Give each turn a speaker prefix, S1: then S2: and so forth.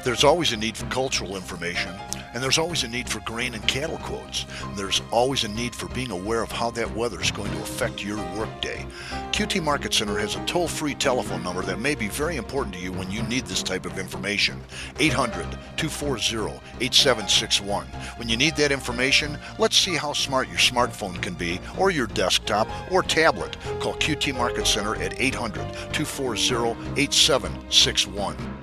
S1: There's always a need for cultural information, and there's always a need for grain and cattle quotes. And there's always a need for being aware of how that weather is going to affect your workday. QT Market Center has a toll-free telephone number that may be very important to you when you need this type of information. 800-240-8761. When you need that information, let's see how smart your smartphone can be, or your desktop, or tablet. Call QT Market Center at 800-240-8761.